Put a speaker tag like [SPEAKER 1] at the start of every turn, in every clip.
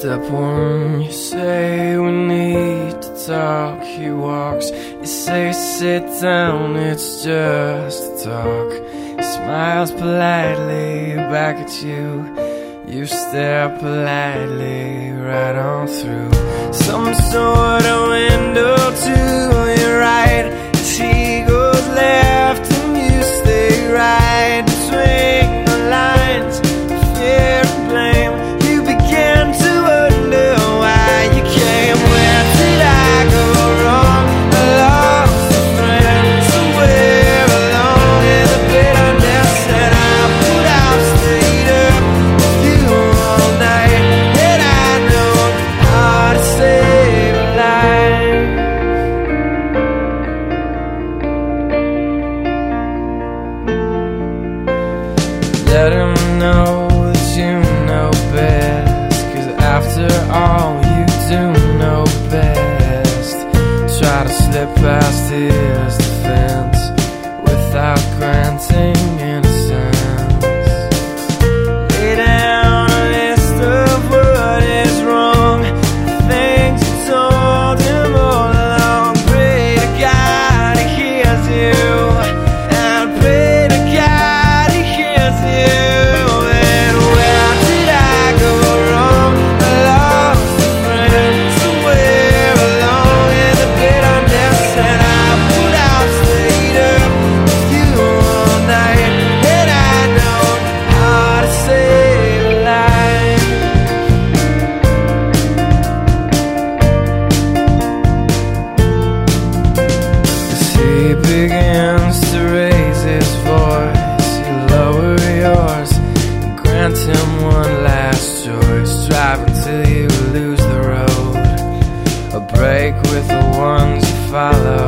[SPEAKER 1] Step one, you say we need to talk. He walks, you say sit down, it's just a talk. He smiles politely back at you. You stare politely right on through some sort of window to your right. As he goes left and you stay right between the lines of fear and blame. You begin to wonder why you came. Where did I go wrong? I lost a friend somewhere along in the bitterness, and I put out stayed up with you all night. And I know how to save a life. Let him know that you know best, 'cause after all you do know best. Try to slip past his defense without granting innocence. Lay down a list of what is wrong, the things you told him all along. Pray to God he hears you, and pray to God he hears you. And where did I go wrong? I lost a friend somewhere along in the bitterness, and I put out stayed up with you all night. And I know how to save a life. As he begins to raise his voice, you lower yours and grant him one last choice. Drive until you lose the road, a break with the ones you follow.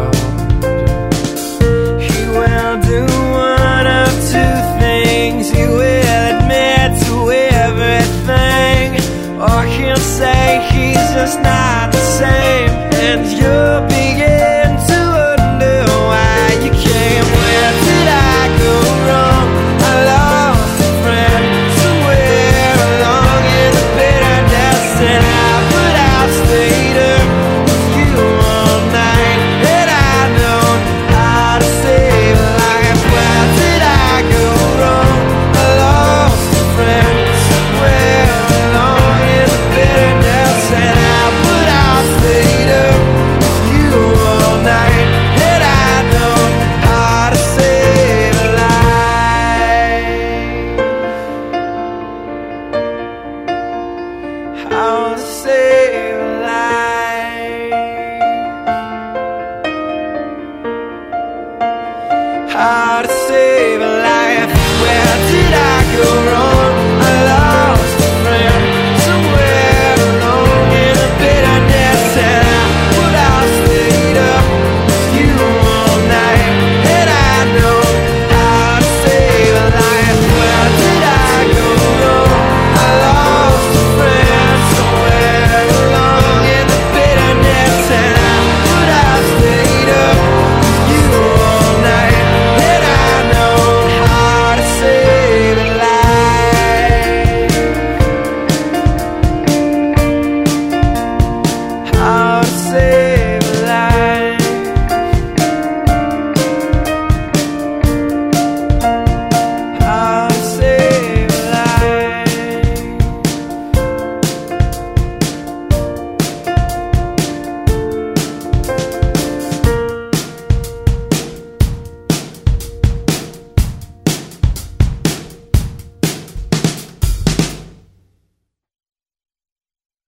[SPEAKER 1] He will do one of two things. He will admit to everything, or he'll say he's just not the same. And you'll begin to wonder why you came. Where did I go wrong? I lost a friend somewhere along in the bitterness, and I put out stayed up with you all night. And I know how to save a life. Where did I go wrong? I lost a friend somewhere along in the bitterness, and I put out stayed up with you all night. And I know how to save a life. How to save a life. How to save a life. Where did I go